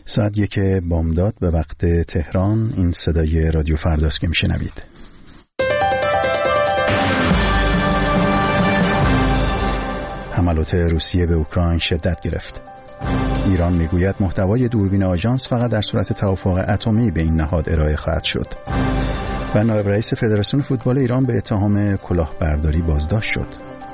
ساعت 1 بامداد به وقت تهران. این صدای رادیو فرداست که میشنوید. حملات روسیه به اوکراین شدت گرفت. ایران میگوید محتوای دوربین آژانس فقط در صورت توافق اتمی به این نهاد ارائه خواهد شد. و نایب رئیس فدراسیون فوتبال ایران به اتهام کلاهبرداری بازداشت شد.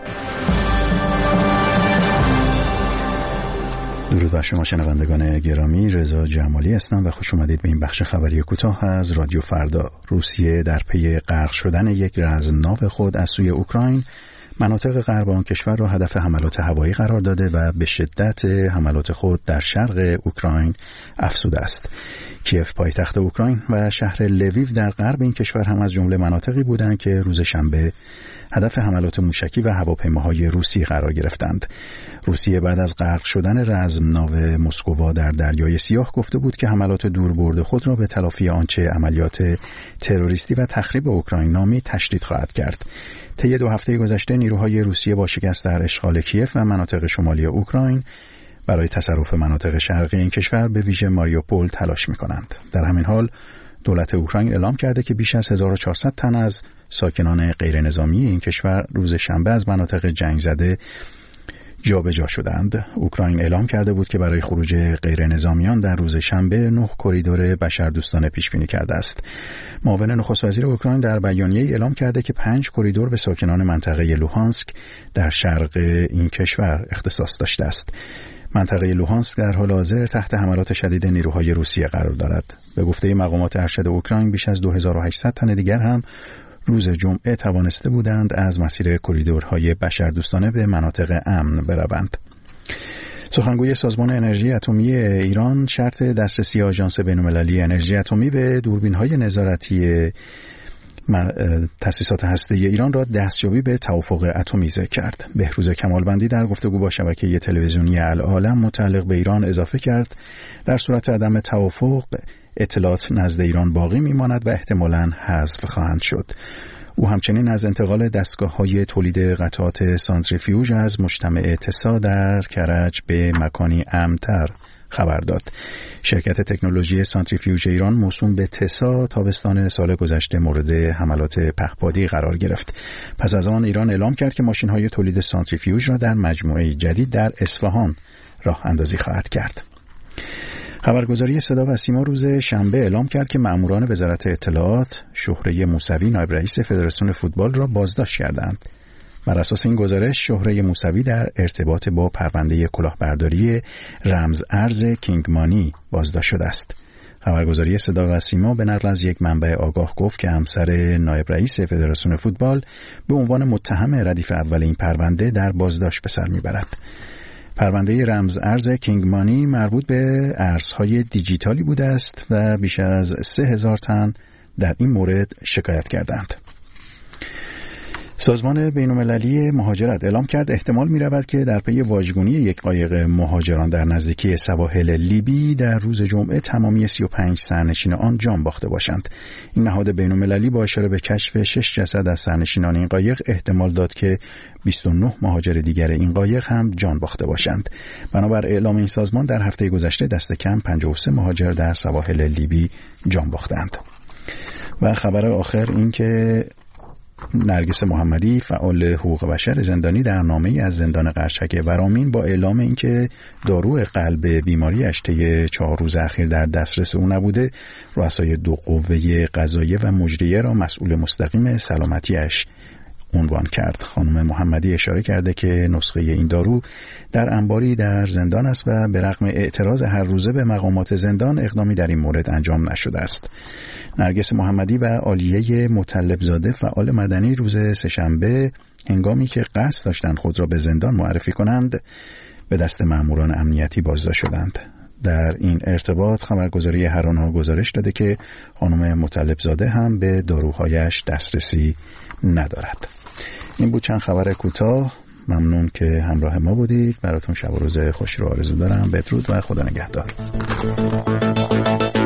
درود بر شما شنوندگان گرامی، رضا جمالی هستم و خوش اومدید به این بخش خبری کوتاه از رادیو فردا. روسیه در پی غرق شدن یک رزمناو خود از سوی اوکراین مناطق غرب آن کشور را هدف حملات هوایی قرار داده و به شدت حملات خود در شرق اوکراین افزوده است. کیف پایتخت اوکراین و شهر لویو در غرب این کشور هم از جمله مناطقی بودند که روز شنبه هدف حملات موشکی و هواپیماهای روسی قرار گرفتند. روسیه بعد از غرق شدن رزمناو مسکووا در دریای سیاه گفته بود که حملات دوربرد خود را به تلافی آنچه عملیات تروریستی و تخریب اوکراین نامی تشدید خواهد کرد. طی 2 هفته گذشته نیروهای روسیه با شکست در اشغال کیف و مناطق شمالی اوکراین برای تصرف مناطق شرقی این کشور به ویژه ماریوپول تلاش می‌کنند. در همین حال دولت اوکراین اعلام کرده که بیش از 1400 تن از ساکنان غیر نظامی این کشور روز شنبه از مناطق جنگ زده جابجا شدند. اوکراین اعلام کرده بود که برای خروج غیر نظامیان در روز شنبه 9 کریدور بشردوستانه پیش بینی کرده است. معاون نخست وزیر اوکراین در بیانیه‌ای اعلام کرده که 5 کریدور به ساکنان منطقه لوهانسک در شرق این کشور اختصاص داشته است. منطقه لوهانسک در حال حاضر تحت حملات شدید نیروهای روسیه قرار دارد. به گفته مقامات ارشد اوکراین بیش از 2800 تن دیگر هم روز جمعه توانسته بودند از مسیر کریدورهای بشردوستانه به مناطق امن بروند. سخنگوی سازمان انرژی اتمی ایران شرط دسترسی آژانس بین‌المللی انرژی اتمی به دوربین‌های نظارتی تأسیسات هسته‌ای ایران را دستیابی به توافق اتمی ذکر کرد. بهروز کمالوندی در گفتگو با شبکه تلویزیونی العالم متعلق به ایران اضافه کرد در صورت عدم توافق اطلاعات نزد ایران باقی میماند و احتمالاً حذف خواهند شد. او همچنین از انتقال دستگاه‌های تولید قطعات سانتریفیوژ از مجتمع تسا در کرج به مکانی امن‌تر خبر داد. شرکت تکنولوژی سانتریفیوژ ایران موسوم به تسا تابستان سال گذشته مورد حملات پهپادی قرار گرفت. پس از آن ایران اعلام کرد که ماشین‌های تولید سانتریفیوژ را در مجموعه جدید در اصفهان راه اندازی خواهد کرد. خبرگزاری صدا و سیما روز شنبه اعلام کرد که مأموران وزارت اطلاعات شهره موسوی نایب رئیس فدراسیون فوتبال را بازداشت کردند. بر اساس این گزارش شهره موسوی در ارتباط با پرونده کلاهبرداری رمز ارز کینگ مانی بازداشت شده است. خبرگزاری صدا و سیما به نقل از یک منبع آگاه گفت که همسر نایب رئیس فدراسیون فوتبال به عنوان متهم ردیف اول این پرونده در بازداشت به سر میبرد. پرونده رمز ارز کینگ مانی مربوط به ارزهای دیجیتالی بوده است و بیش از 3000 تن در این مورد شکایت کردند. سازمان بین‌المللی مهاجرت اعلام کرد احتمال می‌رود که در پی واژگونی یک قایق مهاجران در نزدیکی سواحل لیبی در روز جمعه تمامی 35 سرنشین آن جان باخته باشند. این نهاد بین‌المللی با اشاره به کشف 6 جسد از سرنشینان این قایق احتمال داد که 29 مهاجر دیگر این قایق هم جان باخته باشند. بنابر اعلام این سازمان در هفته گذشته دست کم 53 مهاجر در سواحل لیبی جان باختند. و خبر آخر این که نرگس محمدی فعال حقوق بشر زندانی در نامه‌ای از زندان قرچک ورامین با اعلام اینکه دارو قلب بیماری‌اش طی 4 روز اخیر در دسترس او نبوده، رؤسای 2 قوه قضاییه و مجریه را مسئول مستقیم سلامتی‌اش عنوان کرد. خانم محمدی اشاره کرده که نسخه این دارو در انباری در زندان است و به رغم اعتراض هر روزه به مقامات زندان اقدامی در این مورد انجام نشده است. نرگس محمدی و عالیه مطلبزاده فعال مدنی روز سه‌شنبه هنگامی که قصد داشتند خود را به زندان معرفی کنند به دست ماموران امنیتی بازداشت شدند. در این ارتباط خبرگزاری هرانه گزارش داده که خانم مطلبزاده هم به داروهایش دسترسی ندارد. این بود چند خبر کوتاه. ممنون که همراه ما بودید. براتون شب و روز خوشی رو آرزو دارم. بدرود و خدا نگهدار.